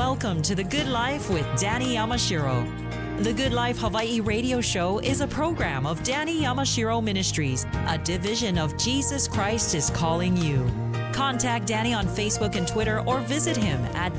Welcome to The Good Life with Danny Yamashiro. The Good Life Hawaii radio show is a program of Danny Yamashiro Ministries, a division of Jesus Christ is Calling You. Contact Danny on Facebook and Twitter or visit him at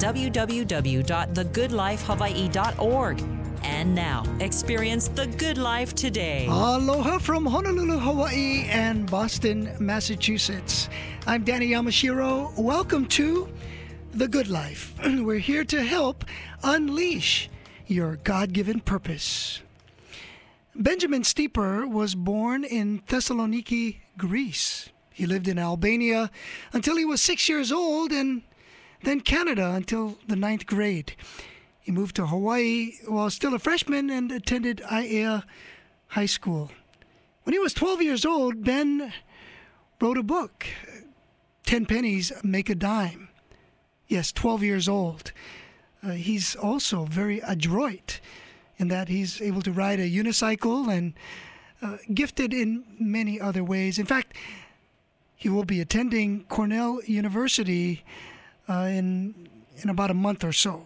www.thegoodlifehawaii.org. And now, experience the good life today. Aloha from Honolulu, Hawaii and Boston, Massachusetts. I'm Danny Yamashiro. Welcome to The Good Life. We're here to help unleash your God-given purpose. Benjamin Steeper was born in Thessaloniki, Greece. He lived in Albania until he was 6 years old and then Canada until the 9th grade. He moved to Hawaii while still a freshman and attended Aiea High School. When he was 12 years old, Ben wrote a book, 10 Pennies Make a Dime. Yes, 12 years old. He's also very adroit in that he's able to ride a unicycle and gifted in many other ways. In fact, he will be attending Cornell University in about a month or so.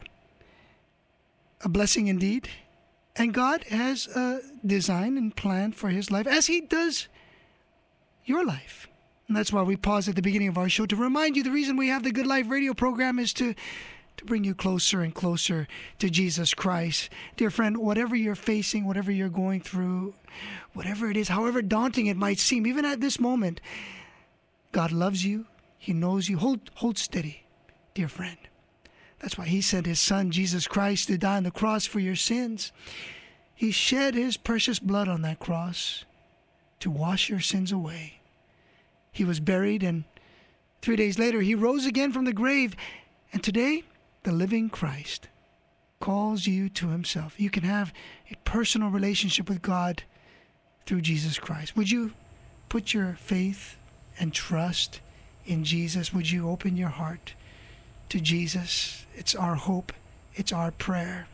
A blessing indeed. And God has a design and plan for his life, as he does your life. And that's why we pause at the beginning of our show to remind you the reason we have the Good Life radio program is to bring you closer and closer to Jesus Christ. Dear friend, whatever you're facing, whatever you're going through, whatever it is, however daunting it might seem, even at this moment, God loves you. He knows you. Hold steady, dear friend. That's why he sent his son, Jesus Christ, to die on the cross for your sins. He shed his precious blood on that cross to wash your sins away. He was buried, and 3 days later, he rose again from the grave. And today, the living Christ calls you to himself. You can have a personal relationship with God through Jesus Christ. Would you put your faith and trust in Jesus? Would you open your heart to Jesus? It's our hope. It's our prayer.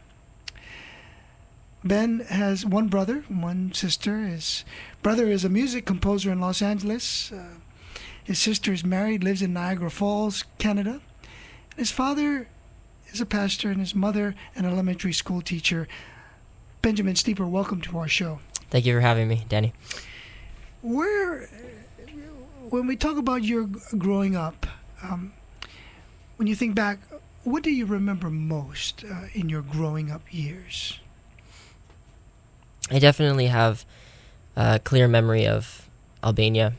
Ben has one brother, one sister. His brother is a music composer in Los Angeles. His sister is married, lives in Niagara Falls, Canada. And his father is a pastor and his mother an elementary school teacher. Benjamin Steeper, welcome to our show. Thank you for having me, Danny. When we talk about your growing up, when you think back, what do you remember most in your growing up years? I definitely have a clear memory of Albania.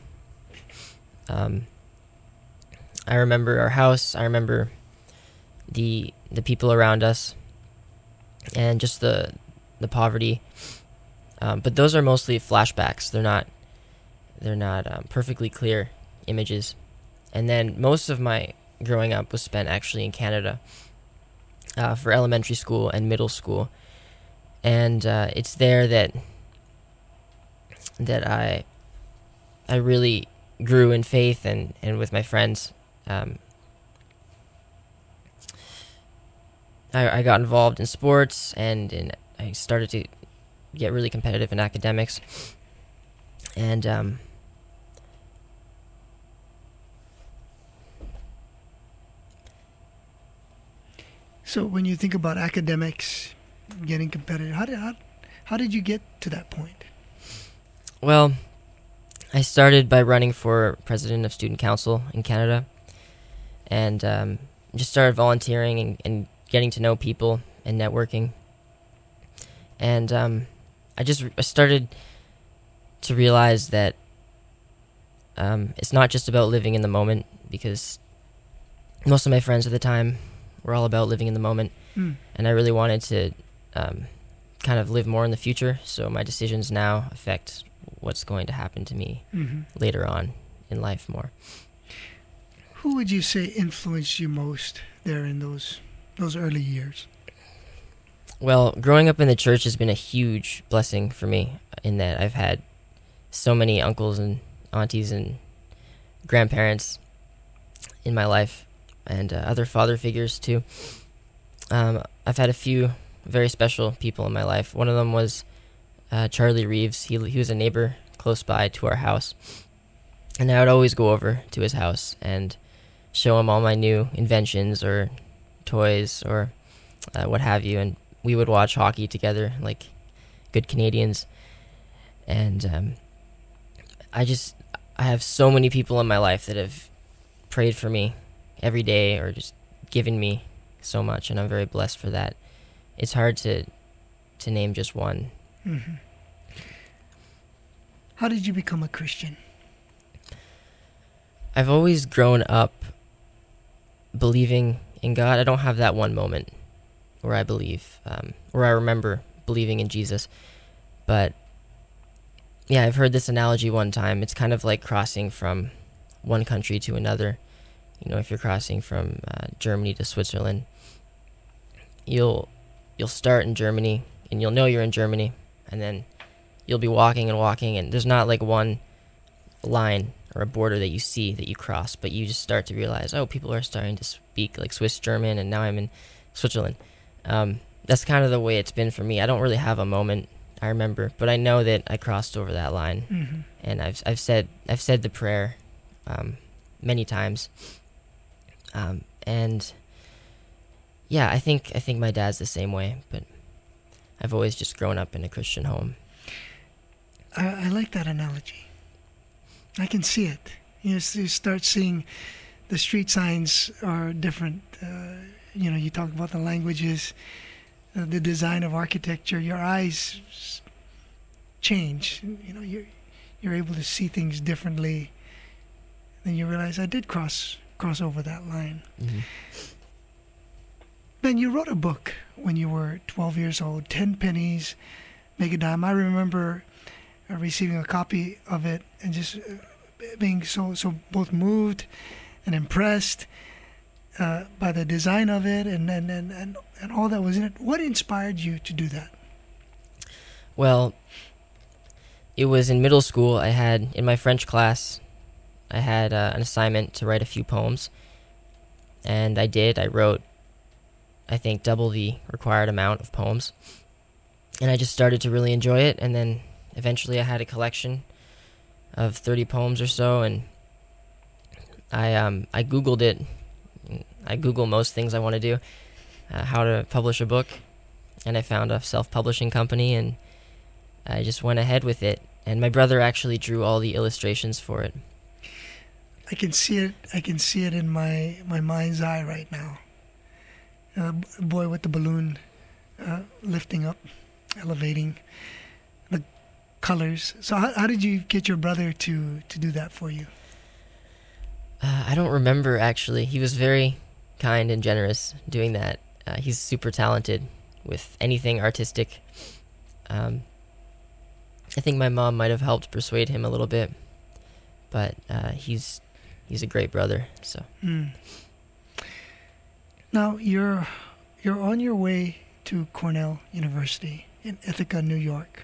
I remember our house. I remember the people around us, and just the poverty. But those are mostly flashbacks. They're not perfectly clear images. And then most of my growing up was spent actually in Canada for elementary school and middle school. And it's there that I really grew in faith and with my friends. I got involved in sports and I started to get really competitive in academics. And so when you think about academics, getting competitive, how did you get to that point? Well, I started by running for president of student council in Canada, and just started volunteering and getting to know people and networking. And I started to realize that it's not just about living in the moment, because most of my friends at the time were all about living in the moment, and I really wanted to kind of live more in the future, so my decisions now affect what's going to happen to me later on in life more. Who would you say influenced you most there in those early years? Well, growing up in the church has been a huge blessing for me, in that I've had so many uncles and aunties and grandparents in my life, and other father figures too. I've had a few very special people in my life. One of them was Charlie Reeves. He was a neighbor close by to our house, and I would always go over to his house and show him all my new inventions or toys or what have you, and we would watch hockey together like good Canadians. And I have so many people in my life that have prayed for me every day or just given me so much, and I'm very blessed for that. It's hard to name just one. Mm-hmm. How did you become a Christian? I've always grown up believing in God. I don't have that one moment where I believe, where I remember believing in Jesus. But yeah, I've heard this analogy one time. It's kind of like crossing from one country to another. You know, if you're crossing from Germany to Switzerland, you'll start in Germany, and you'll know you're in Germany, and then you'll be walking, and there's not like one line or a border that you see that you cross, but you just start to realize, oh, people are starting to speak like Swiss German, and now I'm in Switzerland. That's kind of the way it's been for me. I don't really have a moment I remember, but I know that I crossed over that line, Mm-hmm. and I've said the prayer many times, and yeah, I think my dad's the same way, but I've always just grown up in a Christian home. I like that analogy. I can see it. You start seeing the street signs are different. You talk about the languages, the design of architecture. Your eyes change. You're able to see things differently. Then you realize I did cross over that line. Mm-hmm. Ben, you wrote a book when you were 12 years old, 10 Pennies Make a Dime. I remember receiving a copy of it and just being so both moved and impressed by the design of it and all that was in it. What inspired you to do that? Well, it was in middle school. In my French class, I had an assignment to write a few poems, and I did. I wrote, I think, double the required amount of poems, and I just started to really enjoy it, and then eventually I had a collection of 30 poems or so, and I Googled it. I Google most things I want to do, how to publish a book, and I found a self-publishing company, and I just went ahead with it. And my brother actually drew all the illustrations for it. I can see it. I can see it in my mind's eye right now. A boy with the balloon lifting up, elevating the colors. So how did you get your brother to do that for you? I don't remember, actually. He was very kind and generous doing that. He's super talented with anything artistic. I think my mom might have helped persuade him a little bit, but he's a great brother. So. Now you're on your way to Cornell University in Ithaca, New York.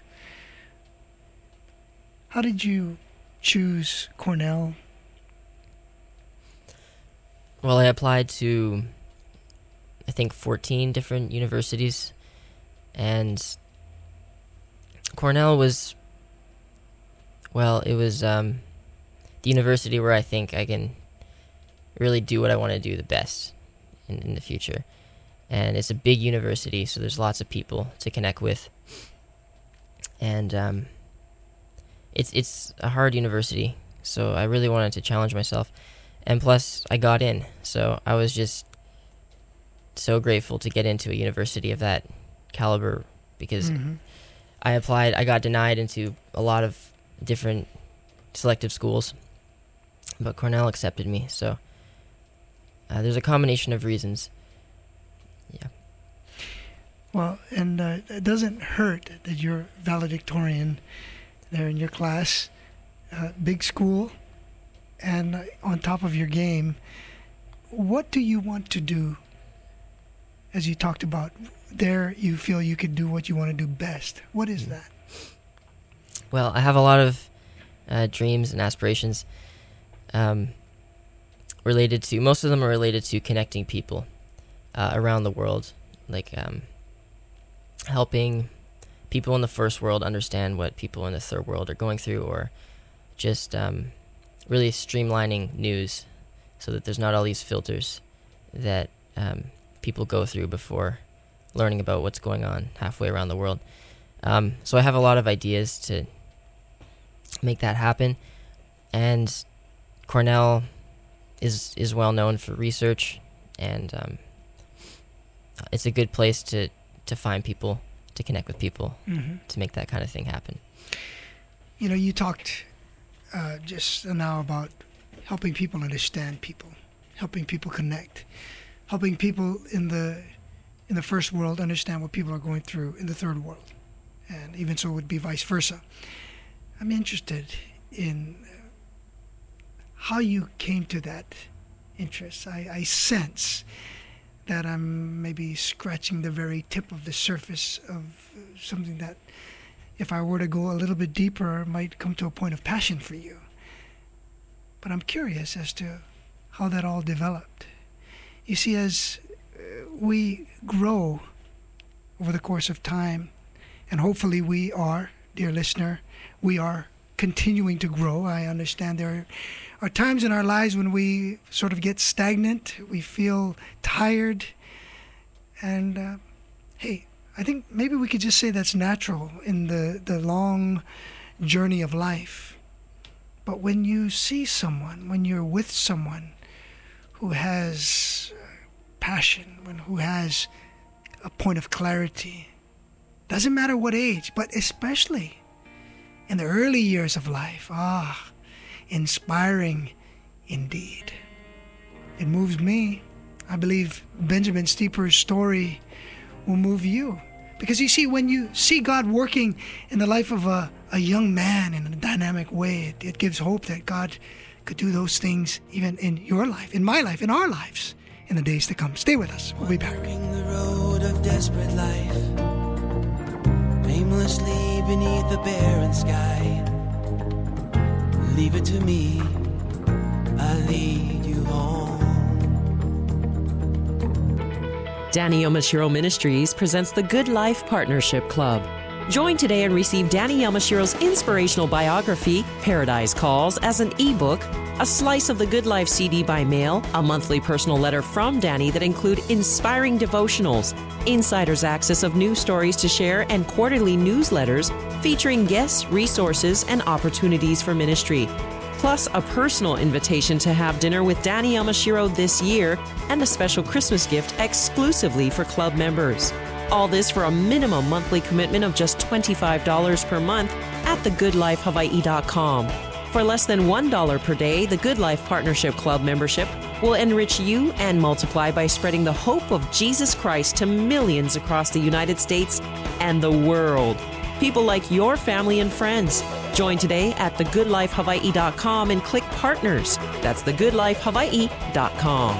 How did you choose Cornell? Well, I applied to, I think, 14 different universities, and Cornell was, well, it was the university where I think I can really do what I want to do the best in the future. And it's a big university, so there's lots of people to connect with. And it's a hard university, so I really wanted to challenge myself. And plus, I got in, so I was just so grateful to get into a university of that caliber, because I applied, I got denied into a lot of different selective schools, but Cornell accepted me, so there's a combination of reasons. Yeah. Well, and it doesn't hurt that you're valedictorian there in your class, big school, and on top of your game. What do you want to do? As you talked about, there you feel you could do what you want to do best. What is that? Well, I have a lot of dreams and aspirations related to, most of them are related to connecting people around the world, like helping people in the first world understand what people in the third world are going through, or just really streamlining news so that there's not all these filters that people go through before learning about what's going on halfway around the world. So I have a lot of ideas to make that happen. And Cornell is well known for research, and it's a good place to find people, to connect with people, to make that kind of thing happen. You know, you talked just now about helping people understand people, helping people connect, helping people in the first world understand what people are going through in the third world, and even so it would be vice versa. I'm interested in how you came to that interest. I sense that I'm maybe scratching the very tip of the surface of something that, if I were to go a little bit deeper, might come to a point of passion for you. But I'm curious as to how that all developed. You see, as we grow over the course of time, and hopefully we are, dear listener, we are continuing to grow. I understand there are times in our lives when we sort of get stagnant, we feel tired, and hey, I think maybe we could just say that's natural in the long journey of life. But when you see someone, when you're with someone who has passion, who has a point of clarity, doesn't matter what age, but especially in the early years of life, inspiring indeed. It moves me. I believe Benjamin Steeper's story will move you. Because you see, when you see God working in the life of a young man in a dynamic way, it gives hope that God could do those things even in your life, in my life, in our lives, in the days to come. Stay with us. We'll be back. Wandering the road of desperate life, aimlessly beneath the barren sky. Leave it to me, I'll lead you home. Danny Yamashiro Ministries presents the Good Life Partnership Club. Join today and receive Danny Yamashiro's inspirational biography, Paradise Calls, as an ebook, a slice of the Good Life CD by mail, a monthly personal letter from Danny that include inspiring devotionals, insider's access of news stories to share, and quarterly newsletters featuring guests, resources, and opportunities for ministry. Plus a personal invitation to have dinner with Danny Yamashiro this year and a special Christmas gift exclusively for club members. All this for a minimum monthly commitment of just $25 per month at thegoodlifehawaii.com. For less than $1 per day, the Good Life Partnership Club membership will enrich you and multiply by spreading the hope of Jesus Christ to millions across the United States and the world. People like your family and friends. Join today at thegoodlifehawaii.com and click Partners. That's thegoodlifehawaii.com.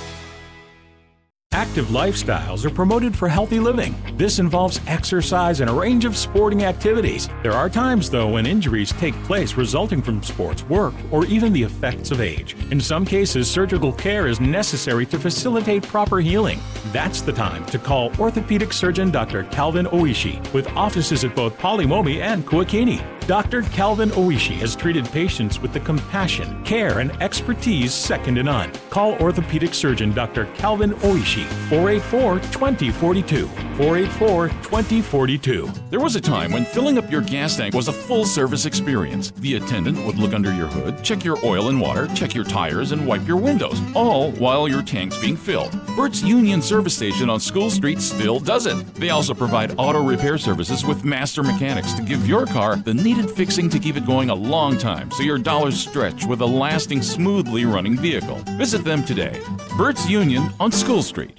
Active lifestyles are promoted for healthy living. This involves exercise and a range of sporting activities. There are times, though, when injuries take place resulting from sports, work, or even the effects of age. In some cases, surgical care is necessary to facilitate proper healing. That's the time to call orthopedic surgeon Dr. Calvin Oishi, with offices at both Palimomi and Kuakini. Dr. Calvin Oishi has treated patients with the compassion, care, and expertise second to none. Call orthopedic surgeon Dr. Calvin Oishi, 484-2042, 484-2042. There was a time when filling up your gas tank was a full-service experience. The attendant would look under your hood, check your oil and water, check your tires, and wipe your windows, all while your tank's being filled. Burt's Union Service Station on School Street still does it. They also provide auto repair services with master mechanics to give your car the needed fixing to keep it going a long time so your dollars stretch with a lasting, smoothly running vehicle. Visit them today. Burt's Union on School Street.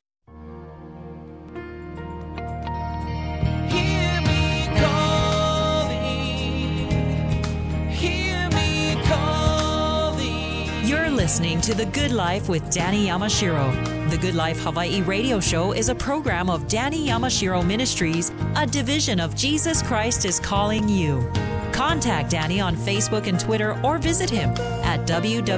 Hear me calling. You're listening to The Good Life with Danny Yamashiro. The Good Life Hawaii radio show is a program of Danny Yamashiro Ministries, a division of Jesus Christ is Calling You. Contact Danny on Facebook and Twitter or visit him at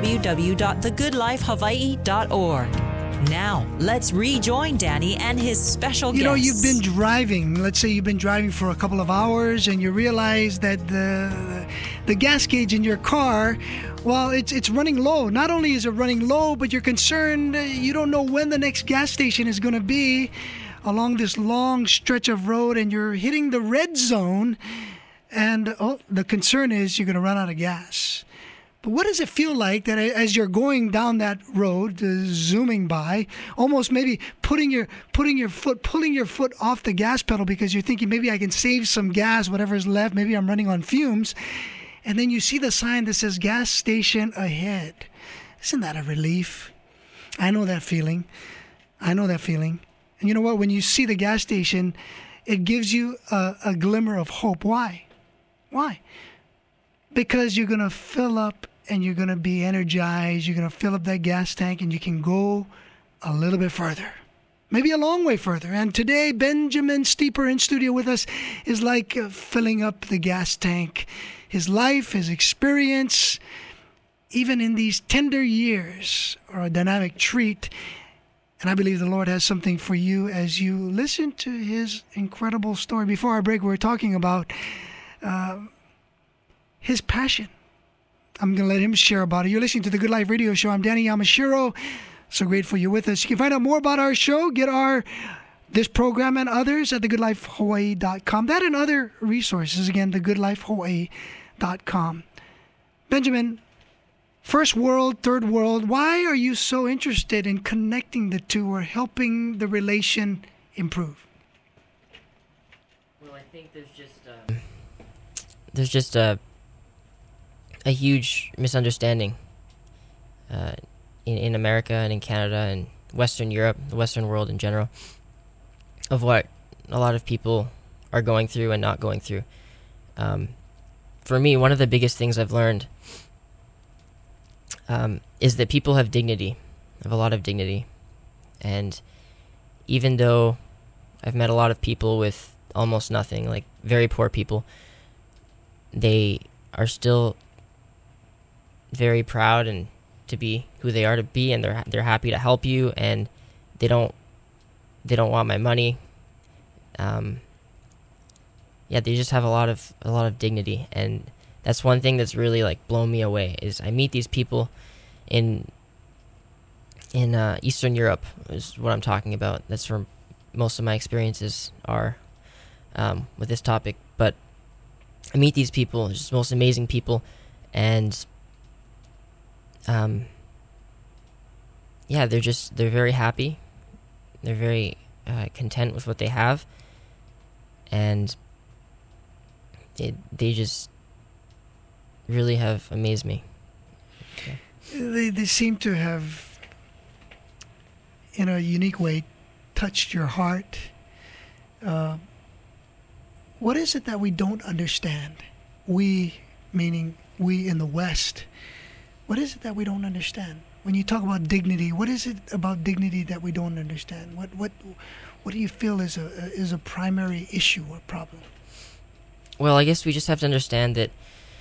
www.thegoodlifehawaii.org. Now, let's rejoin Danny and his special guests. You know, you've been driving. Let's say you've been driving for a couple of hours and you realize that the gas gauge in your car, well, it's running low. Not only is it running low, but you're concerned you don't know when the next gas station is going to be. along this long stretch of road and you're hitting the red zone, and the concern is you're going to run out of gas. But what does it feel like that as you're going down that road, zooming by, almost maybe pulling your foot off the gas pedal because you're thinking maybe I can save some gas, whatever's left, maybe I'm running on fumes, and then you see the sign that says gas station ahead. Isn't that a relief? I know that feeling. And you know what? When you see the gas station, it gives you a glimmer of hope. Why? Because you're going to fill up and you're going to be energized. You're going to fill up that gas tank and you can go a little bit further. Maybe a long way further. And today, Benjamin Steeper in studio with us is like filling up the gas tank. His life, his experience, even in these tender years, are a dynamic treat. And I believe the Lord has something for you as you listen to his incredible story. Before our break, we were talking about his passion. I'm going to let him share about it. You're listening to the Good Life Radio Show. I'm Danny Yamashiro. So grateful you're with us. You can find out more about our show, get this program and others at thegoodlifehawaii.com. That and other resources, again, thegoodlifehawaii.com. Benjamin, first world, third world, why are you so interested in connecting the two or helping the relation improve? Well, I think there's just a huge misunderstanding in America and in Canada and Western Europe, the Western world in general, of what a lot of people are going through and not going through. For me, one of the biggest things I've learned is that people have dignity, have a lot of dignity. And even though I've met a lot of people with almost nothing, like very poor people, they are still very proud and to be who they are to be, and they're happy to help you, and they don't want my money. They just have a lot of dignity, and that's one thing that's really like blown me away. Is I meet these people in Eastern Europe is what I'm talking about. That's where most of my experiences are with this topic. But I meet these people, just most amazing people, and they're very happy. They're very content with what they have, and they just really have amazed me. Okay. They seem to have, in a unique way, touched your heart. What is it that we don't understand? We, meaning we in the West. What is it that we don't understand? When you talk about dignity, what is it about dignity that we don't understand? What do you feel is a primary issue or problem? Well, I guess we just have to understand that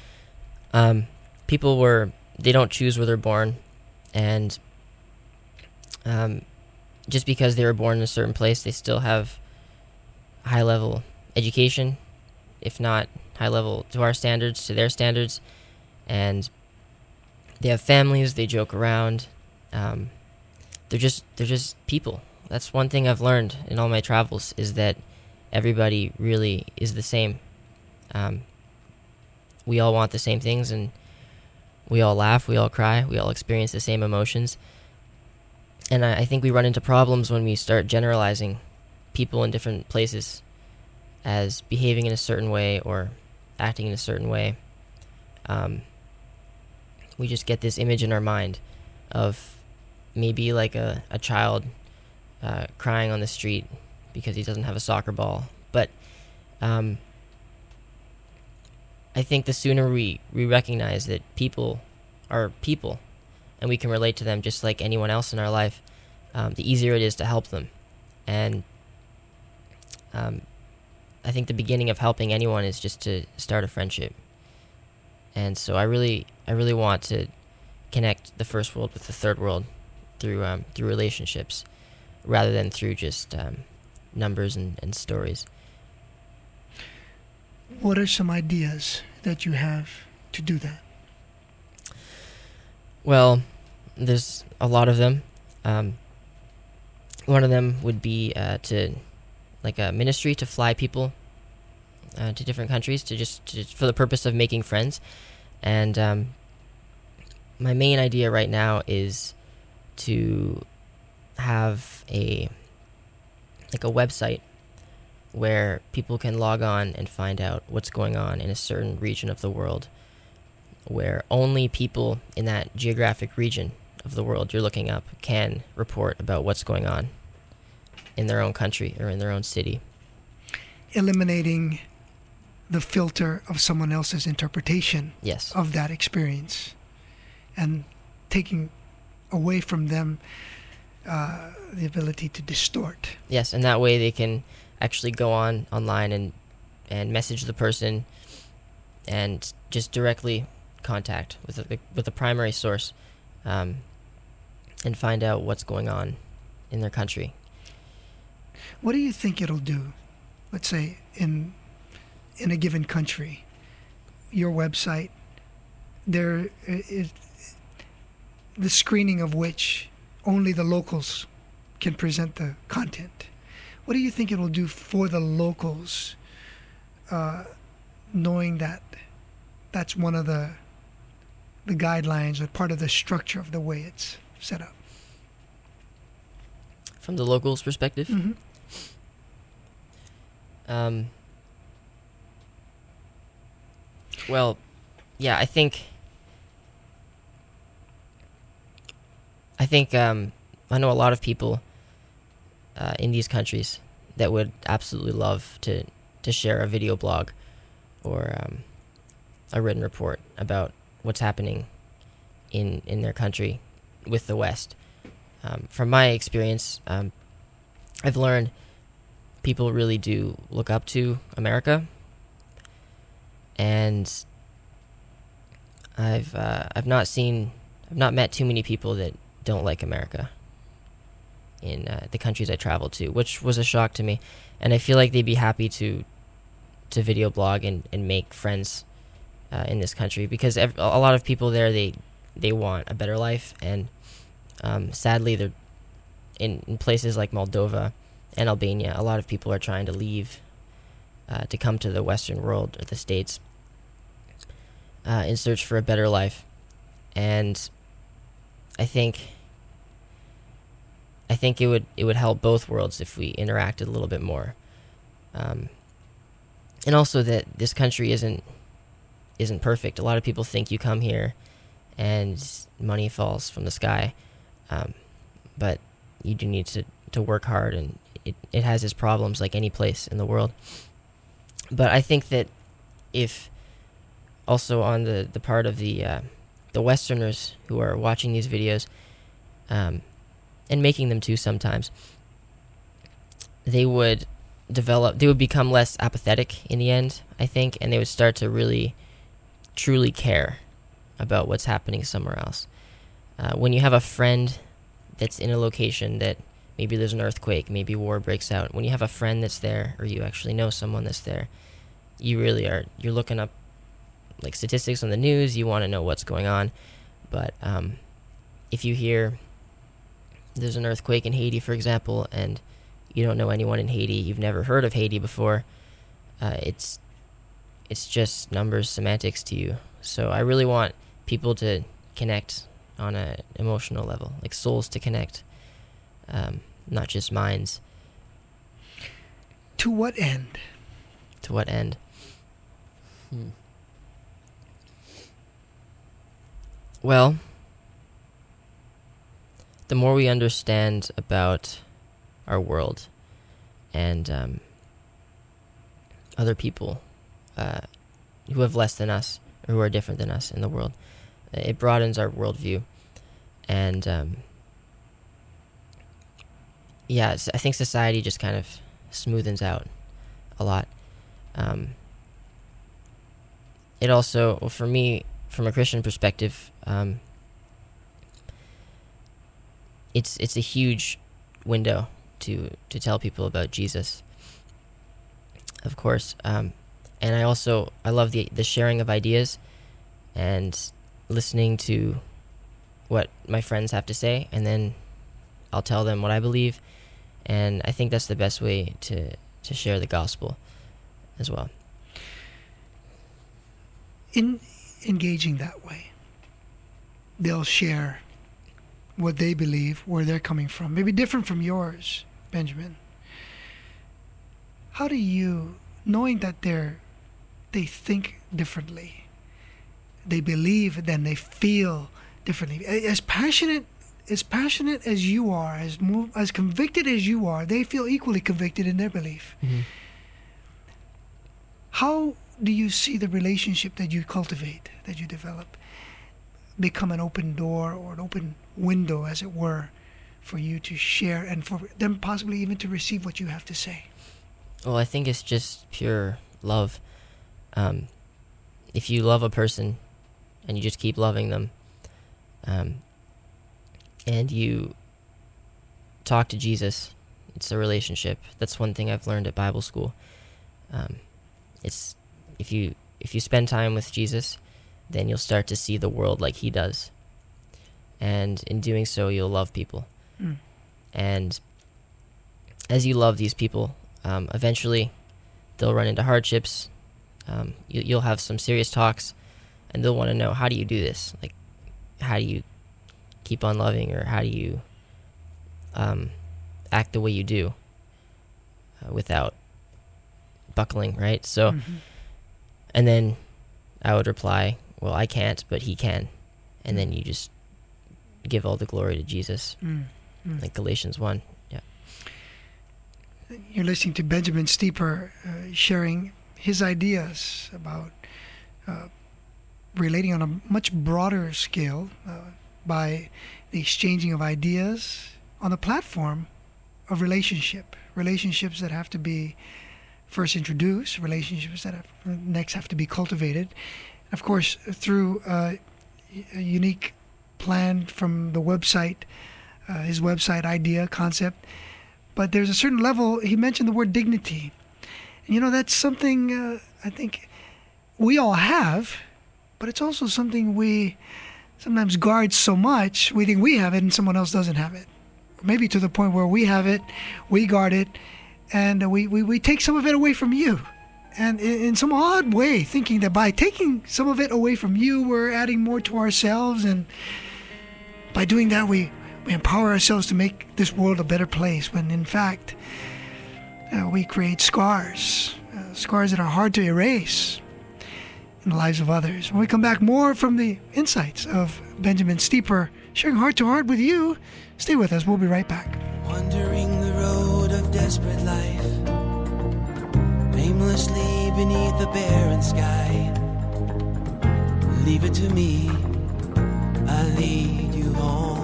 people they don't choose where they're born, and just because they were born in a certain place, they still have high level education, if not high level to our standards, to their standards, and they have families, they joke around. They're just people. That's one thing I've learned in all my travels, is that everybody really is the same. We all want the same things, and we all laugh, we all cry, we all experience the same emotions. And I think we run into problems when we start generalizing people in different places as behaving in a certain way or acting in a certain way. We just get this image in our mind of maybe like a child crying on the street because he doesn't have a soccer ball. But I think the sooner we recognize that people are people and we can relate to them just like anyone else in our life, the easier it is to help them. And I think the beginning of helping anyone is just to start a friendship. And so I really want to connect the first world with the third world through relationships, rather than through just numbers and stories. What are some ideas that you have to do that? Well, there's a lot of them. One of them would be to like a ministry to fly people to different countries to for the purpose of making friends. And my main idea right now is to have a website where people can log on and find out what's going on in a certain region of the world, where only people in that geographic region of the world you're looking up can report about what's going on in their own country or in their own city. Eliminating the filter of someone else's interpretation Yes. of that experience, and taking away from them the ability to distort. Yes, and that way they can actually go online and message the person and just directly contact with the primary source, and find out what's going on in their country. What do you think it'll do? Let's say in a given country, your website, there is the screening of which only the locals can present the content. What do you think it will do for the locals, knowing that that's one of the guidelines or part of the structure of the way it's set up? From the locals' perspective? Mm-hmm. Well, yeah, I think I know a lot of people in these countries that would absolutely love to share a video blog or a written report about what's happening in their country with the West. From my experience, I've learned people really do look up to America, and I've not met too many people that don't like America in the countries I traveled to, which was a shock to me. And I feel like they'd be happy to video blog and make friends in this country, because a lot of people there, they want a better life, and sadly they're in places like Moldova and Albania, a lot of people are trying to leave to come to the Western world or the States in search for a better life. And I think it would help both worlds if we interacted a little bit more, and also that this country isn't perfect. A lot of people think you come here and money falls from the sky, but you do need to work hard, and it has its problems like any place in the world. But I think that if also on the part of the Westerners who are watching these videos, and making them too sometimes, they would become less apathetic in the end, I think, and they would start to really, truly care about what's happening somewhere else. When you have a friend that's in a location that maybe there's an earthquake, maybe war breaks out, when you have a friend that's there, or you actually know someone that's there, you're looking up like statistics on the news, you want to know what's going on. But if you hear there's an earthquake in Haiti, for example, and you don't know anyone in Haiti, you've never heard of Haiti before, it's just numbers, semantics to you. So I really want people to connect on an emotional level, like souls to connect, not just minds. To what end? To what end? Well, the more we understand about our world and other people who have less than us or who are different than us in the world, it broadens our worldview. And I think society just kind of smoothens out a lot. It also, for me, from a Christian perspective, it's a huge window to tell people about Jesus, of course. And I love the sharing of ideas and listening to what my friends have to say, and then I'll tell them what I believe. And I think that's the best way to to share the gospel as well. In engaging that way, they'll share what they believe, where they're coming from, maybe different from yours, Benjamin. How do you, knowing that they think differently, they believe, then they feel differently, as passionate as you are, as convicted as you are, they feel equally convicted in their belief. Mm-hmm. How do you see the relationship that you cultivate, that you develop, become an open door or an open window, as it were, for you to share and for them possibly even to receive what you have to say? Well, I think it's just pure love. If you love a person and you just keep loving them, and you talk to Jesus, it's a relationship. That's one thing I've learned at Bible school. It's if you spend time with Jesus, then you'll start to see the world like he does. And in doing so, you'll love people. Mm. And as you love these people, eventually they'll run into hardships. You'll have some serious talks, and they'll want to know, how do you do this? Like, how do you keep on loving, or how do you act the way you do without buckling, right? So, and then I would reply, well, I can't, but he can. And then you just give all the glory to Jesus, like Galatians 1. Yeah. You're listening to Benjamin Steeper sharing his ideas about relating on a much broader scale by the exchanging of ideas on the platform of relationships that have to be first introduced, relationships that next have to be cultivated. Of course, through a unique plan from the website, his website idea, concept. But there's a certain level, he mentioned the word dignity. And that's something I think we all have, but it's also something we sometimes guard so much, we think we have it and someone else doesn't have it. Maybe to the point where we have it, we guard it, and we take some of it away from you. And in some odd way, thinking that by taking some of it away from you, we're adding more to ourselves. And by doing that, we empower ourselves to make this world a better place, when in fact, we create scars that are hard to erase in the lives of others. When we come back, more from the insights of Benjamin Steeper, sharing heart to heart with you. Stay with us. We'll be right back. Wandering the road of desperate life, aimlessly beneath the barren sky. Leave it to me, I'll lead you home.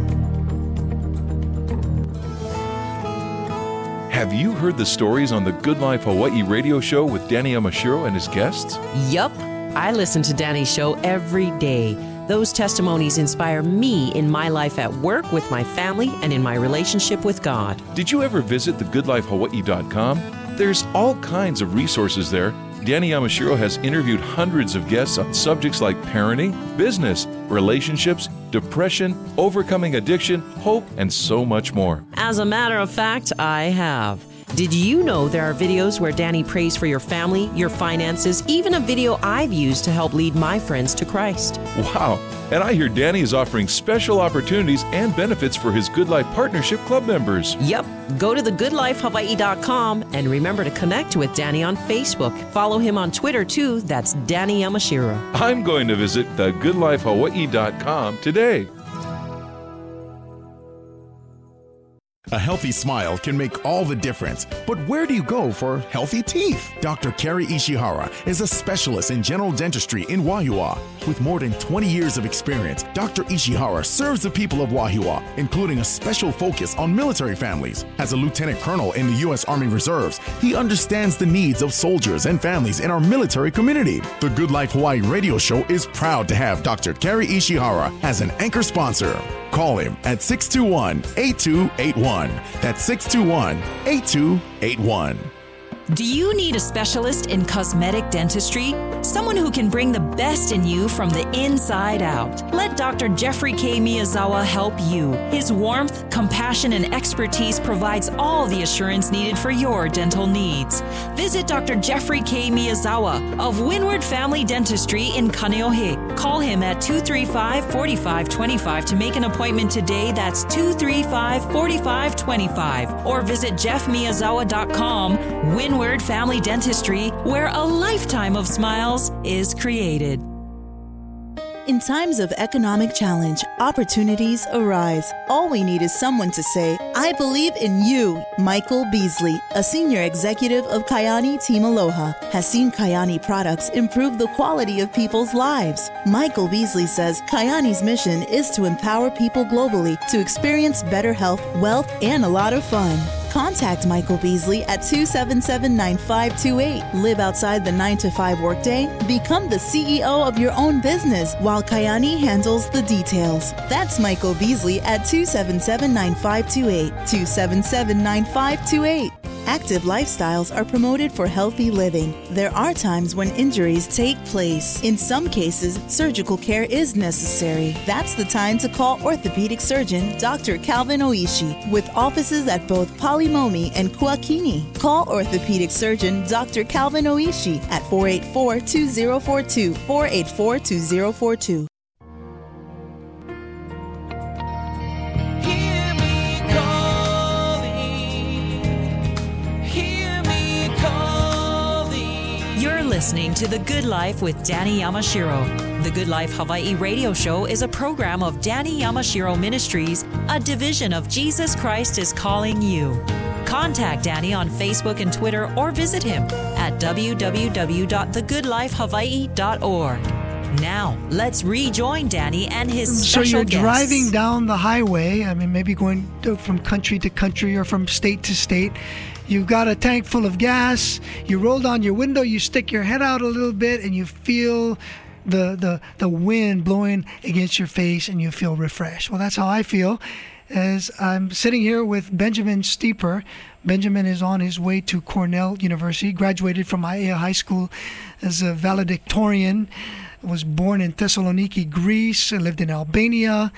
Have you heard the stories on the Good Life Hawaii radio show with Danny Yamashiro and his guests? Yup. I listen to Danny's show every day. Those testimonies inspire me in my life at work, with my family, and in my relationship with God. Did you ever visit thegoodlifehawaii.com? There's all kinds of resources there. Danny Yamashiro has interviewed hundreds of guests on subjects like parenting, business, relationships, depression, overcoming addiction, hope, and so much more. As a matter of fact, I have. Did you know there are videos where Danny prays for your family, your finances, even a video I've used to help lead my friends to Christ? Wow. And I hear Danny is offering special opportunities and benefits for his Good Life Partnership Club members. Yep. Go to thegoodlifehawaii.com and remember to connect with Danny on Facebook. Follow him on Twitter too. That's Danny Yamashiro. I'm going to visit thegoodlifehawaii.com today. A healthy smile can make all the difference. But where do you go for healthy teeth? Dr. Kerry Ishihara is a specialist in general dentistry in Wahiawa. With more than 20 years of experience, Dr. Ishihara serves the people of Wahiawa, including a special focus on military families. As a lieutenant colonel in the U.S. Army Reserves, he understands the needs of soldiers and families in our military community. The Good Life Hawaii radio show is proud to have Dr. Kerry Ishihara as an anchor sponsor. Call him at 621-8281. That's 621-8281. Do you need a specialist in cosmetic dentistry? Someone who can bring the best in you from the inside out. Let Dr. Jeffrey K. Miyazawa help you. His warmth, compassion, and expertise provides all the assurance needed for your dental needs. Visit Dr. Jeffrey K. Miyazawa of Windward Family Dentistry in Kaneohe. Call him at 235-4525 to make an appointment today. That's 235-4525. Or visit jeffmiyazawa.com. Windward Family Dentistry, where a lifetime of smiles is created. In times of economic challenge, opportunities arise. All we need is someone to say, I believe in you. Michael Beasley, a senior executive of Kayani Team Aloha, has seen Kayani products improve the quality of people's lives. Michael Beasley says Kayani's mission is to empower people globally to experience better health, wealth, and a lot of fun. Contact Michael Beasley at 277-9528. Live outside the 9-to-5 workday. Become the CEO of your own business while Kayani handles the details. That's Michael Beasley at 277-9528. 277-9528. Active lifestyles are promoted for healthy living. There are times when injuries take place. In some cases, surgical care is necessary. That's the time to call orthopedic surgeon Dr. Calvin Oishi with offices at both Palimomi and Kuakini. Call orthopedic surgeon Dr. Calvin Oishi at 484-2042, 484-2042. Listening to The Good Life with Danny Yamashiro. The Good Life Hawaii radio show is a program of Danny Yamashiro Ministries, a division of Jesus Christ is Calling You. Contact Danny on Facebook and Twitter or visit him at www.thegoodlifehawaii.org. Now, let's rejoin Danny and his special guest. So you're guests. driving down the highway, maybe going from country to country or from state to state. You've got a tank full of gas. You roll down your window, you stick your head out a little bit, and you feel the wind blowing against your face, and you feel refreshed. Well, that's how I feel as I'm sitting here with Benjamin Steeper. Benjamin is on his way to Cornell University, graduated from Aiea High School as a valedictorian, was born in Thessaloniki, Greece, lived in Albania,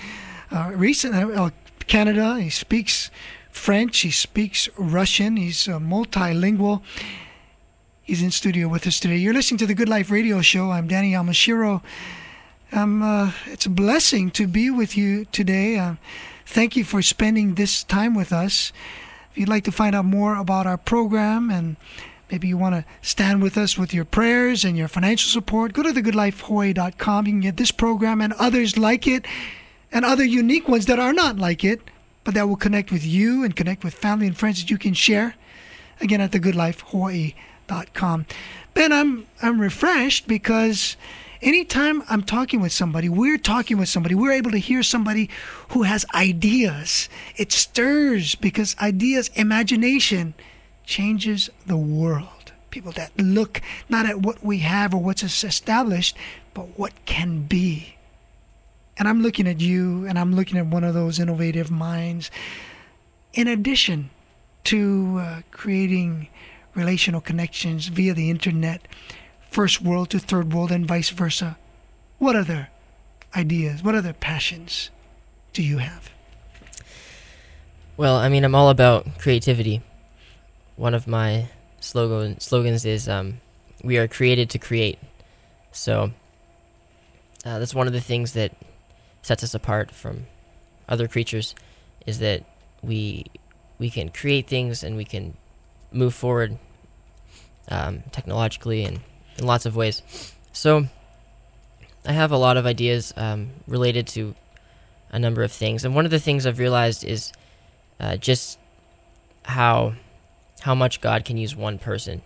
Canada. He speaks French, he speaks Russian, he's multilingual. He's in studio with us today. You're listening to the Good Life Radio Show. I'm Danny Yamashiro. It's a blessing to be with you today. Thank you for spending this time with us. If you'd like to find out more about our program and maybe you want to stand with us with your prayers and your financial support, go to thegoodlifehawaii.com. You can get this program and others like it and other unique ones that are not like it, but that will connect with you and connect with family and friends that you can share. Again, at thegoodlifehawaii.com. Ben, I'm refreshed because anytime I'm talking with somebody, we're able to hear somebody who has ideas. It stirs because ideas, imagination changes the world. People that look not at what we have or what's established, but what can be. And I'm looking at you, and I'm looking at one of those innovative minds. In addition to creating relational connections via the internet, first world to third world and vice versa, what other ideas, what other passions do you have? Well, I'm all about creativity. One of my slogans is, we are created to create. So that's one of the things that sets us apart from other creatures, is that we can create things and we can move forward technologically and in lots of ways. So I have a lot of ideas related to a number of things, and one of the things I've realized is just how much God can use one person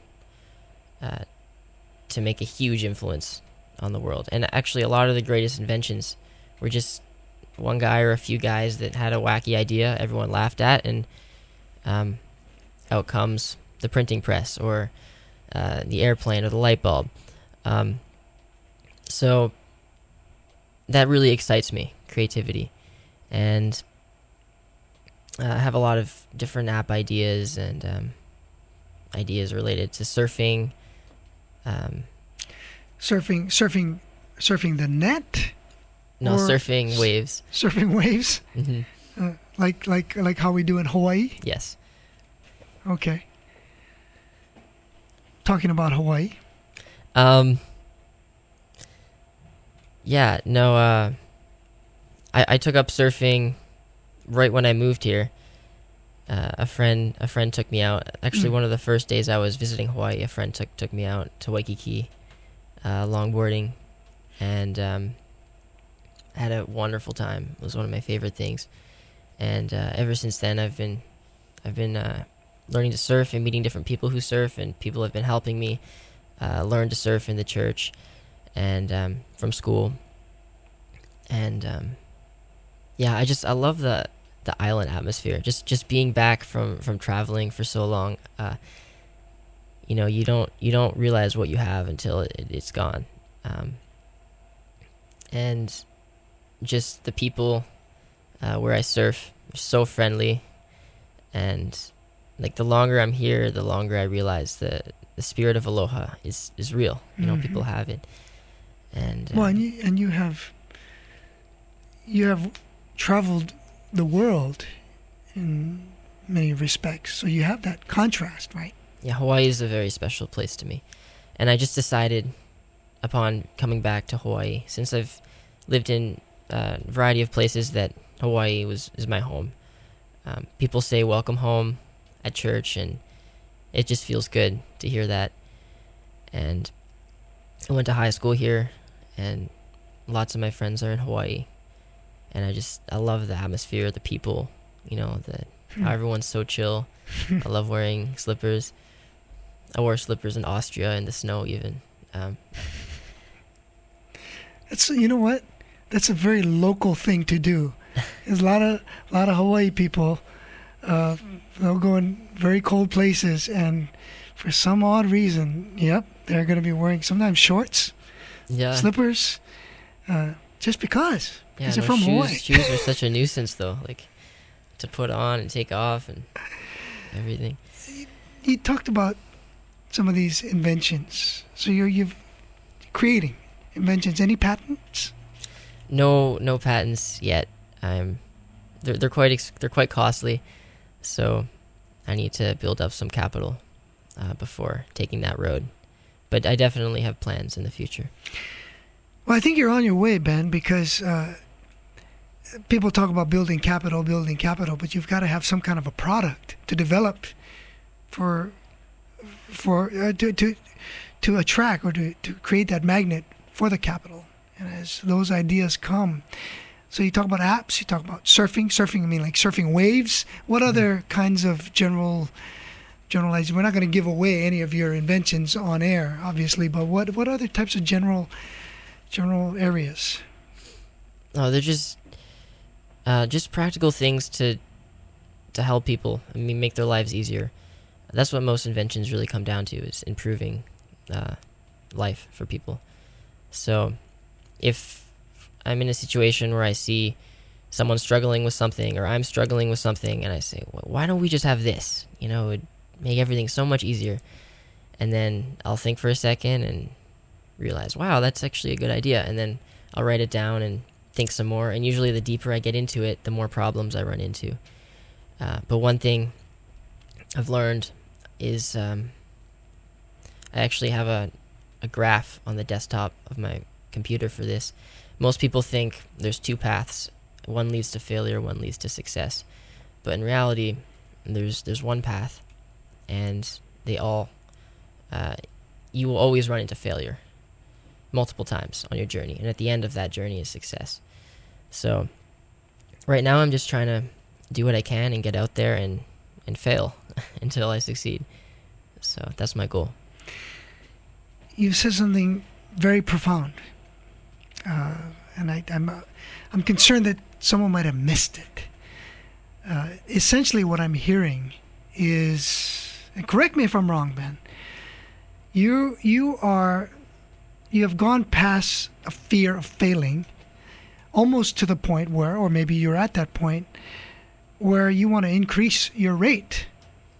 to make a huge influence on the world. And actually, a lot of the greatest inventions were just one guy or a few guys that had a wacky idea everyone laughed at, and out comes the printing press or the airplane or the light bulb. So that really excites me, creativity. And I have a lot of different app ideas and ideas related to surfing. Surfing the net. No, Or surfing waves. Surfing waves. Mm-hmm. Like how we do in Hawaii. Yes. Okay. Talking about Hawaii. Yeah. No. I took up surfing right when I moved here. A friend took me out. Actually, one of the first days I was visiting Hawaii, a friend took me out to Waikiki, longboarding, and I had a wonderful time. It was one of my favorite things, and ever since then I've been learning to surf and meeting different people who surf, and people have been helping me learn to surf in the church and from school, and yeah, I love the island atmosphere. Just being back from traveling for so long. You don't realize what you have until it's gone, and just the people where I surf are so friendly, and like the longer I'm here, the longer I realize the spirit of aloha is real. People have it, and well, and you have traveled the world in many respects, so you have that contrast, right? Yeah, Hawaii is a very special place to me, and I just decided upon coming back to Hawaii, since I've lived in a variety of places, that Hawaii is my home. People say welcome home at church, and it just feels good to hear that. And I went to high school here, and lots of my friends are in Hawaii, and I love the atmosphere, the people, how everyone's so chill. I love wearing slippers. I wore slippers in Austria in the snow even. That's, you know what? That's a very local thing to do. There's a lot of Hawaii people. They'll go in very cold places, and for some odd reason, they're going to be wearing sometimes shorts, slippers, just because. Yeah, they're from Hawaii. Shoes are such a nuisance, though, like to put on and take off and everything. You talked about some of these inventions. So you're creating inventions. Any patents? No patents yet. They're quite costly, so I need to build up some capital before taking that road. But I definitely have plans in the future. Well, I think you're on your way, Ben, because people talk about building capital, but you've got to have some kind of a product to develop to attract or to create that magnet for the capital. And as those ideas come, so you talk about apps, you talk about surfing. I mean, like surfing waves. What other kinds of generalized? We're not going to give away any of your inventions on air, obviously, but what other types of general areas? Oh, they're just practical things to help people. I mean, make their lives easier. That's what most inventions really come down to, is improving life for people. So if I'm in a situation where I see someone struggling with something, or I'm struggling with something, and I say, well, why don't we just have this? It would make everything so much easier. And then I'll think for a second and realize, wow, that's actually a good idea. And then I'll write it down and think some more. And usually the deeper I get into it, the more problems I run into. But one thing I've learned is I actually have a graph on the desktop of my computer for this. Most people think there's two paths. One leads to failure, one leads to success. But in reality, there's one path, and they all you will always run into failure multiple times on your journey, and at the end of that journey is success. So right now I'm just trying to do what I can and get out there and fail until I succeed. So that's my goal. You said something very profound, and I'm concerned that someone might have missed it. Essentially what I'm hearing is, and correct me if I'm wrong, Ben, you have gone past a fear of failing, almost to the point where, or maybe you're at that point, where you want to increase your rate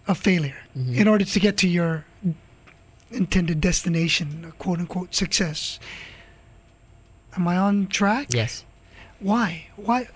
of failure in order to get to your intended destination, quote unquote success. Am I on track? Yes. Why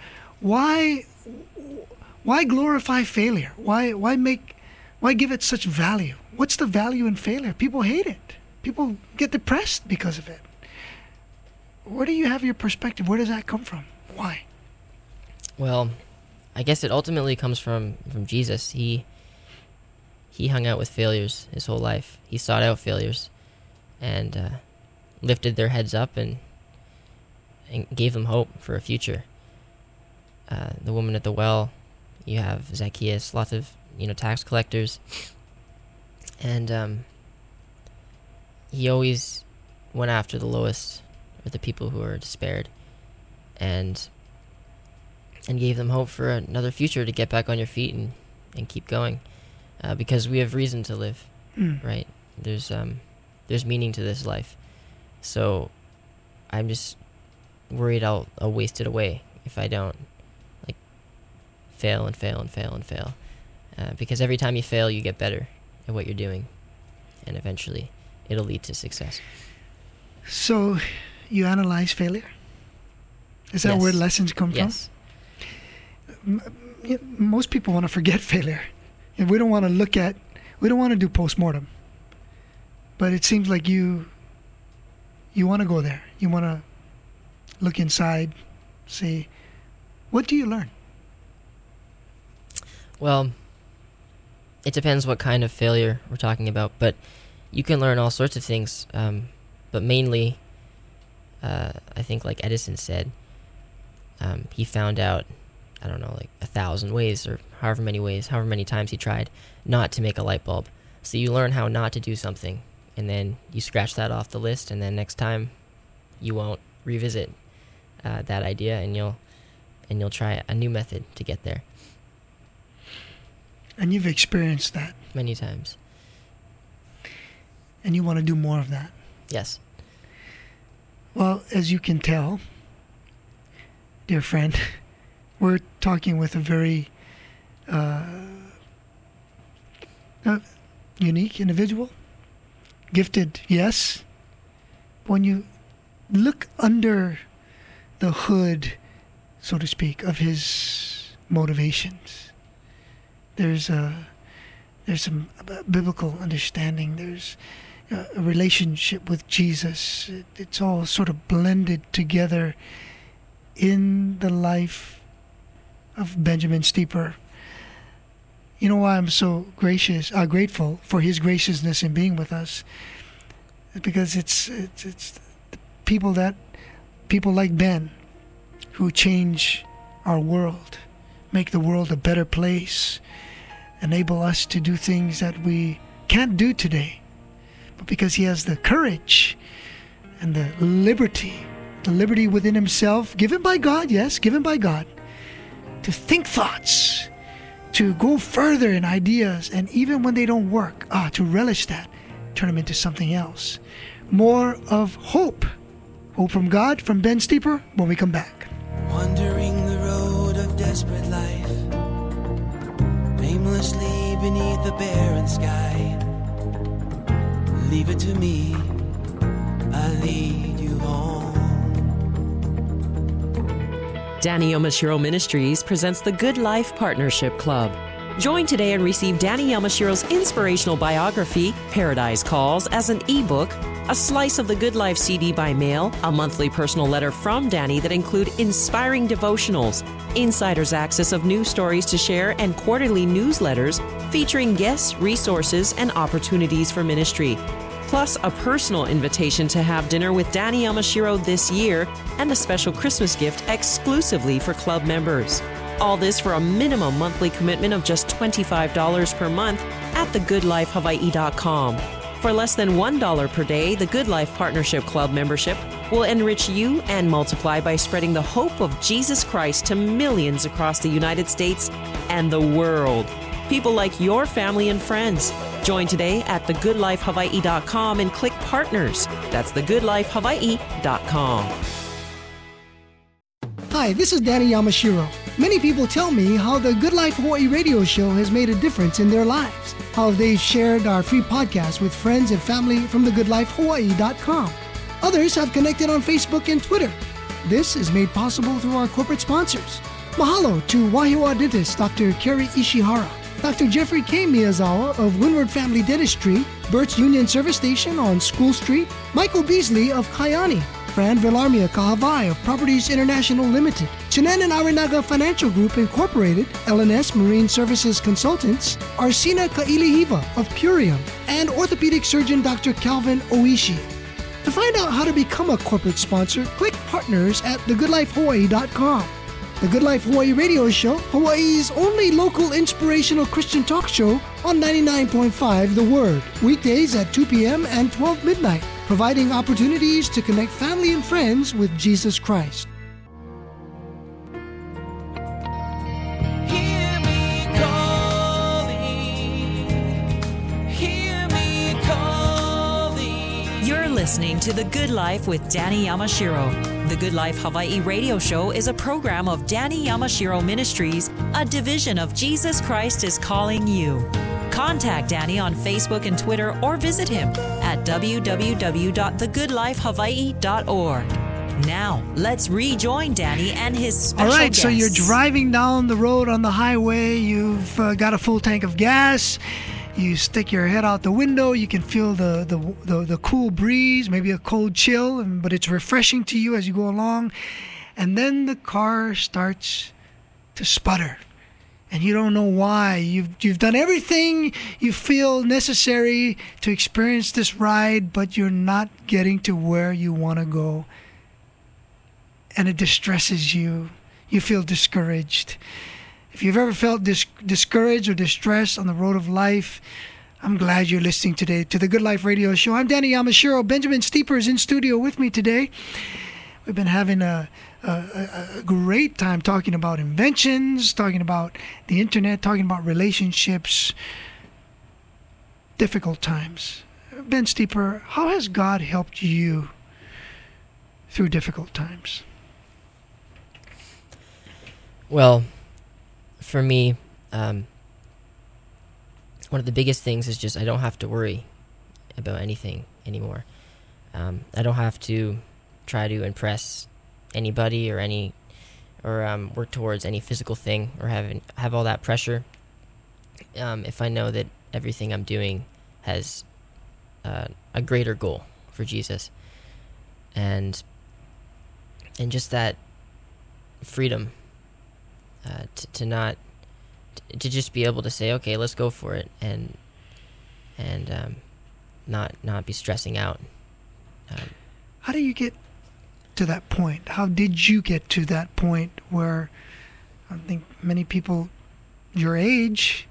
glorify failure? Why give it such value? What's the value in failure? People hate it. People get depressed because of it. Where do you have your perspective? Where does that come from? Why? Well, I guess it ultimately comes from Jesus. He hung out with failures his whole life. He sought out failures and lifted their heads up and gave them hope for a future. The woman at the well, you have Zacchaeus, lots of tax collectors, and he always went after the lowest, or the people who were despaired, and gave them hope for another future to get back on your feet and keep going, because we have reason to live, right? There's meaning to this life, so I'm just worried I'll waste it away if I don't fail and fail and fail and fail, because every time you fail you get better at what you're doing, and eventually it'll lead to success. So you analyze failure? Is that where lessons come from? Yes. Most people want to forget failure, and we don't want to do postmortem, but it seems like you want to go there. You want to look inside, see, what do you learn? Well, it depends what kind of failure we're talking about, but you can learn all sorts of things, but mainly, I think like Edison said, he found out, 1,000 ways, or however many times he tried not to make a light bulb. So you learn how not to do something, and then you scratch that off the list, and then next time you won't revisit that idea, and you'll try a new method to get there. And you've experienced that many times. And you want to do more of that? Yes. Well, as you can tell, dear friend, we're talking with a very unique individual. Gifted, yes. When you look under the hood, so to speak, of his motivations, there's some biblical understanding. There's a relationship with Jesus. It's all sort of blended together in the life of Benjamin Steeper. You know why I'm so grateful for his graciousness in being with us? Because it's people like Ben who change our world, make the world a better place, enable us to do things that we can't do today. But because he has the courage and the liberty within himself, given by God, yes, given by God, to think thoughts, to go further in ideas, and even when they don't work, to relish that, turn them into something else. More of hope from God, from Ben Steeper, when we come back. Wandering the road of desperate life, aimlessly beneath the barren sky. Leave it to me, I'll lead you home. Danny Yamashiro Ministries presents the Good Life Partnership Club. Join today and receive Danny Yamashiro's inspirational biography, Paradise Calls, as an ebook, a slice of the Good Life CD by mail, a monthly personal letter from Danny that include inspiring devotionals, insider's access of news stories to share, and quarterly newsletters featuring guests, resources, and opportunities for ministry. Plus a personal invitation to have dinner with Danny Yamashiro this year and a special Christmas gift exclusively for club members. All this for a minimum monthly commitment of just $25 per month at thegoodlifehawaii.com. For less than $1 per day, the Good Life Partnership Club membership will enrich you and multiply by spreading the hope of Jesus Christ to millions across the United States and the world. People like your family and friends. Join today at thegoodlifehawaii.com and click Partners. That's thegoodlifehawaii.com. Hi, this is Danny Yamashiro. Many people tell me how the Good Life Hawaii radio show has made a difference in their lives, how they've shared our free podcast with friends and family from thegoodlifehawaii.com. Others have connected on Facebook and Twitter. This is made possible through our corporate sponsors. Mahalo to Wahiawa dentist Dr. Kerry Ishihara, Dr. Jeffrey K. Miyazawa of Windward Family Dentistry, Burt's Union Service Station on School Street, Michael Beasley of Kayani, Fran Villarmia Kahavai of Properties International Limited, Chinan and Arinaga Financial Group Incorporated, LNS Marine Services Consultants, Arsina Kailihiva of Purium, and orthopedic surgeon Dr. Calvin Oishi. To find out how to become a corporate sponsor, click Partners at thegoodlifehawaii.com. The Good Life Hawaii radio show, Hawaii's only local inspirational Christian talk show on 99.5 The Word, weekdays at 2 p.m. and 12 midnight, providing opportunities to connect family and friends with Jesus Christ. Hear me calling, hear me calling. You're listening to The Good Life with Danny Yamashiro. The Good Life Hawaii radio show is a program of Danny Yamashiro Ministries, a division of Jesus Christ is Calling You. Contact Danny on Facebook and Twitter or visit him at www.thegoodlifehawaii.org. Now, let's rejoin Danny and his special All right, guests. so you're driving down the road on the highway. You've got a full tank of gas. You stick your head out the window. You can feel the cool breeze, maybe a cold chill, but it's refreshing to you as you go along. And then the car starts to sputter, and you don't know why. You've done everything you feel necessary to experience this ride, but you're not getting to where you want to go. And it distresses you. You feel discouraged. If you've ever felt discouraged or distressed on the road of life, I'm glad you're listening today to the Good Life Radio Show. I'm Danny Yamashiro. Benjamin Steeper is in studio with me today. We've been having a great time talking about inventions, talking about the internet, talking about relationships, difficult times. Ben Steeper, how has God helped you through difficult times? Well, for me, one of the biggest things is just I don't have to worry about anything anymore. I don't have to try to impress anybody or work towards any physical thing or have all that pressure. If I know that everything I'm doing has a greater goal for Jesus, and just that freedom. To just be able to say, okay, let's go for it, and not be stressing out. How do you get to that point? How did you get to that point where I think many people your age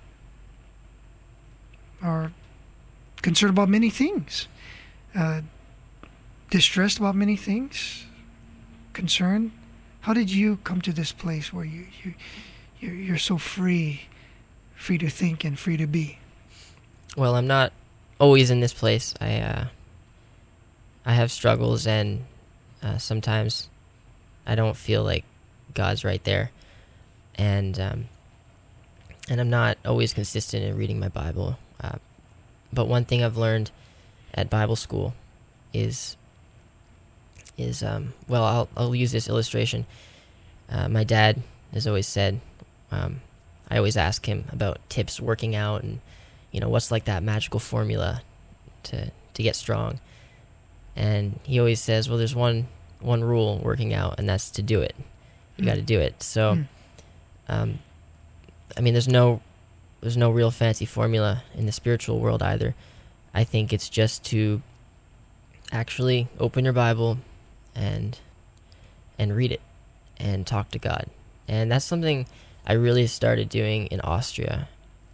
are concerned about many things, distressed about many things, concerned? How did you come to this place where you're so free to think and free to be? Well, I'm not always in this place. I have struggles, and sometimes I don't feel like God's right there, and I'm not always consistent in reading my Bible. But one thing I've learned at Bible school is well, I'll use this illustration. My dad has always said, I always ask him about tips working out, and what's like that magical formula to get strong. And he always says, well, there's one rule working out, and that's to do it. You got to do it. So, I mean, there's no real fancy formula in the spiritual world either. I think it's just to actually open your Bible and read it and talk to God. And that's something I really started doing in Austria.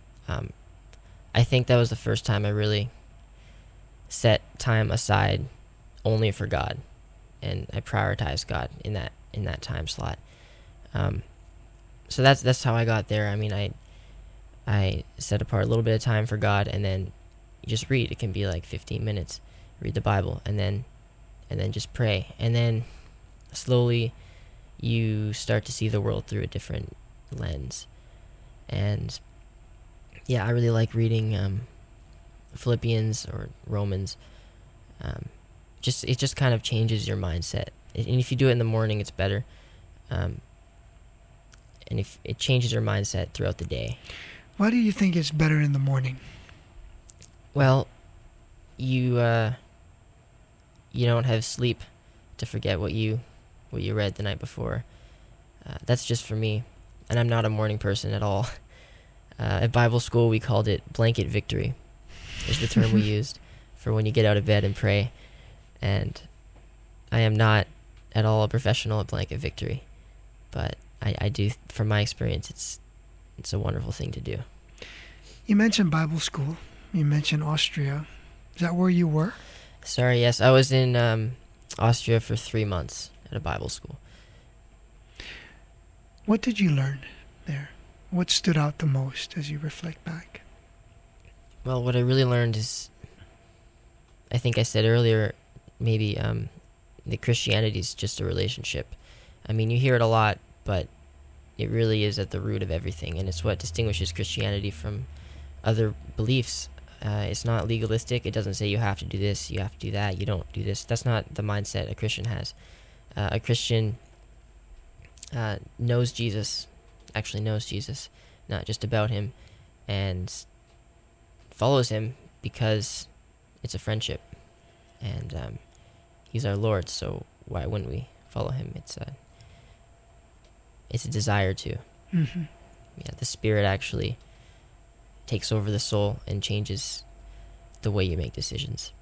I think that was the first time I really set time aside only for God, and I prioritized God in that time slot. So that's how I got there. I mean, I set apart a little bit of time for God, and then you just read. It can be like 15 minutes, read the Bible, and then just pray. And then slowly you start to see the world through a different lens. And yeah, I really like reading Philippians or Romans. It just kind of changes your mindset. And if you do it in the morning, it's better. And if it changes your mindset throughout the day. Why do you think it's better in the morning? Well, you don't have sleep to forget what you read the night before. That's just for me, and I'm not a morning person at all. At Bible school, we called it blanket victory, is the term we used for when you get out of bed and pray. And I am not at all a professional at blanket victory, but I do, from my experience, it's a wonderful thing to do. You mentioned Bible school. You mentioned Austria. Is that where you were? Sorry, yes. I was in Austria for 3 months at a Bible school. What did you learn there? What stood out the most as you reflect back? Well, what I really learned is, I think I said earlier, maybe that Christianity is just a relationship. I mean, you hear it a lot, but it really is at the root of everything, and it's what distinguishes Christianity from other beliefs. It's not legalistic. It doesn't say you have to do this, you have to do that, you don't do this. That's not the mindset a Christian has. A Christian knows Jesus, not just about him, and follows him because it's a friendship, and he's our Lord, so why wouldn't we follow him? It's a desire to. Mm-hmm. Yeah, the Spirit actually takes over the soul and changes the way you make decisions.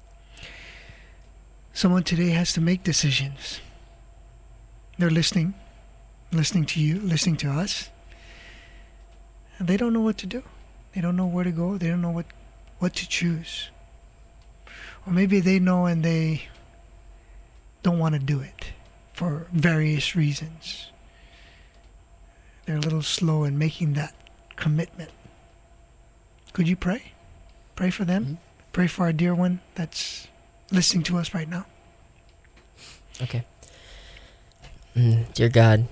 Someone today has to make decisions. They're listening to you, listening to us, and they don't know what to do. They don't know where to go. They don't know what to choose. Or maybe they know and they don't want to do it for various reasons. They're a little slow in making that commitment. Could you pray? Pray for them. Mm-hmm. Pray for our dear one that's listening to us right now. Okay. Dear God,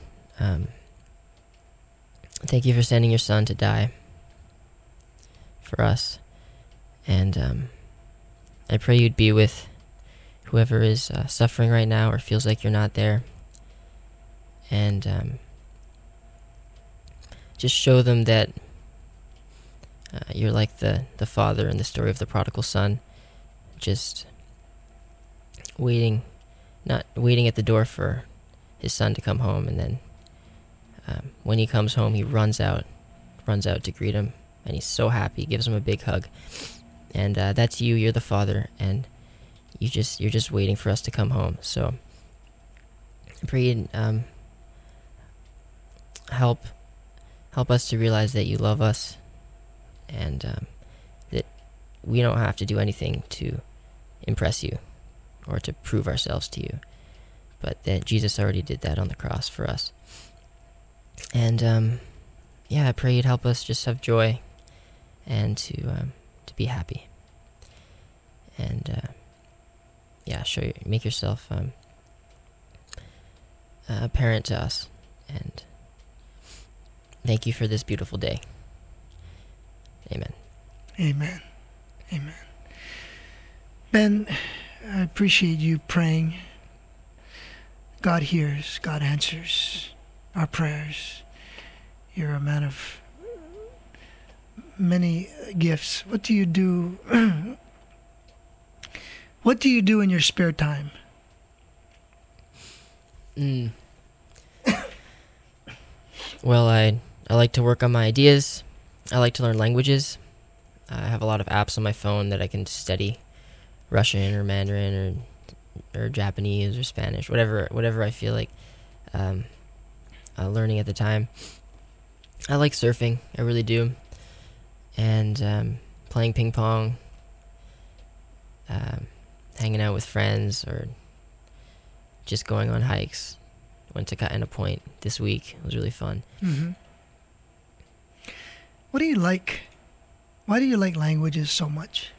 thank you for sending your Son to die for us. And I pray you'd be with whoever is suffering right now or feels like you're not there. And just show them that you're like the father in the story of the prodigal son, just not waiting at the door for his son to come home, and then when he comes home, he runs out to greet him, and he's so happy, gives him a big hug. And that's you. You're the father, and you're just waiting for us to come home. So I pray you'd help us to realize that you love us, and that we don't have to do anything to impress you or to prove ourselves to you, but that Jesus already did that on the cross for us. And I pray you'd help us just have joy and to be happy. And make yourself apparent to us. And thank you for this beautiful day. Amen. Amen. Amen. Ben, I appreciate you praying. God hears, God answers our prayers. You're a man of many gifts. What do you do? What do you do in your spare time? Well, I like to work on my ideas. I like to learn languages. I have a lot of apps on my phone that I can study Russian or Mandarin or Japanese or Spanish, whatever I feel like learning at the time. I like surfing, I really do, and playing ping pong, hanging out with friends, or just going on hikes. Went to Kaena Point this week. It was really fun. Mm-hmm. What do you like? Why do you like languages so much?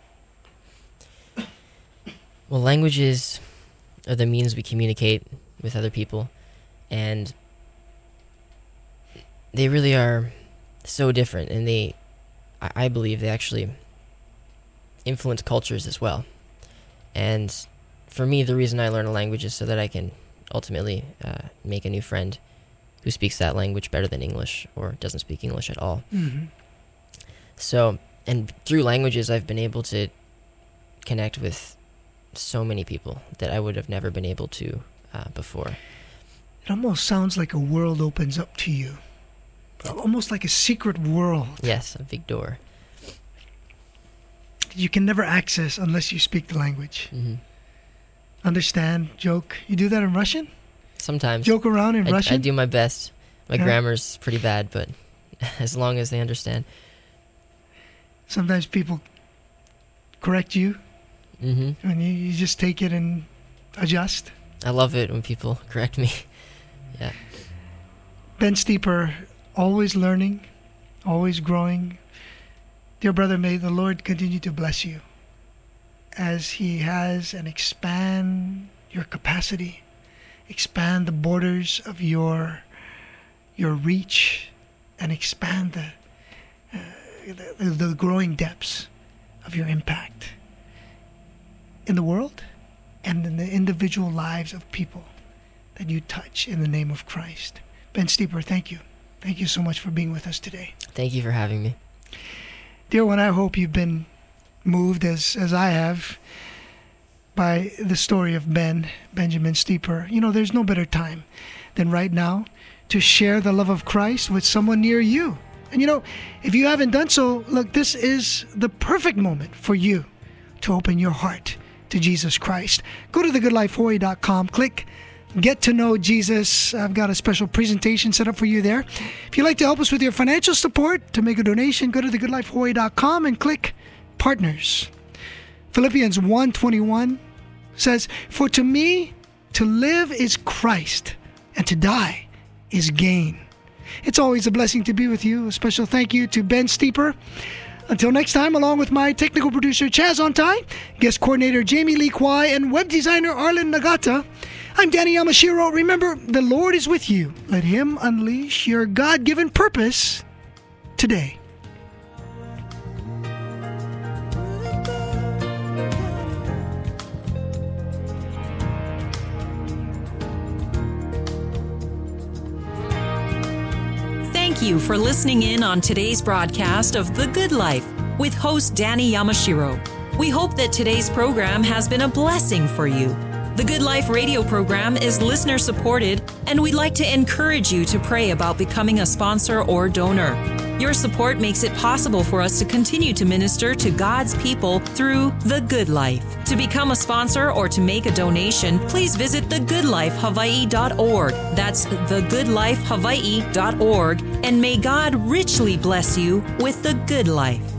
Well, languages are the means we communicate with other people, and they really are so different, and I believe they actually influence cultures as well. And for me, the reason I learn a language is so that I can ultimately make a new friend who speaks that language better than English or doesn't speak English at all. Mm-hmm. So, and through languages, I've been able to connect with so many people that I would have never been able to before. It almost sounds like a world opens up to you. Almost like a secret world. Yes, a big door. You can never access unless you speak the language. Mm-hmm. Understand, joke. You do that in Russian? Sometimes. Joke around in Russian? I do my best. My grammar's pretty bad, but as long as they understand. Sometimes people correct you, Mm-hmm. and you just take it and adjust. I love it when people correct me. Yeah. Ben Steeper, always learning, always growing. Dear brother, may the Lord continue to bless you as He has, and expand your capacity, expand the borders of your reach, and expand the growing depths of your impact in the world and in the individual lives of people that you touch in the name of Christ. Ben Steeper, thank you. Thank you so much for being with us today. Thank you for having me. Dear one, I hope you've been moved as I have by the story of Benjamin Steeper. You know, there's no better time than right now to share the love of Christ with someone near you. And you know, if you haven't done so, look, this is the perfect moment for you to open your heart to Jesus Christ. Go to thegoodlifehawaii.com, click Get to Know Jesus. I've got a special presentation set up for you there. If you'd like to help us with your financial support, to make a donation, go to thegoodlifehawaii.com and click Partners. Philippians 1:21 says, "For to me, to live is Christ, and to die is gain." It's always a blessing to be with you. A special thank you to Ben Steeper. Until next time, along with my technical producer Chaz Ontai, guest coordinator Jamie Lee Kwai, and web designer Arlen Nagata, I'm Danny Yamashiro. Remember, the Lord is with you. Let Him unleash your God-given purpose today. Thank you for listening in on today's broadcast of The Good Life with host Danny Yamashiro. We hope that today's program has been a blessing for you. The Good Life radio program is listener supported, and we'd like to encourage you to pray about becoming a sponsor or donor. Your support makes it possible for us to continue to minister to God's people through The Good Life. To become a sponsor or to make a donation, please visit thegoodlifehawaii.org. That's thegoodlifehawaii.org, and may God richly bless you with the good life.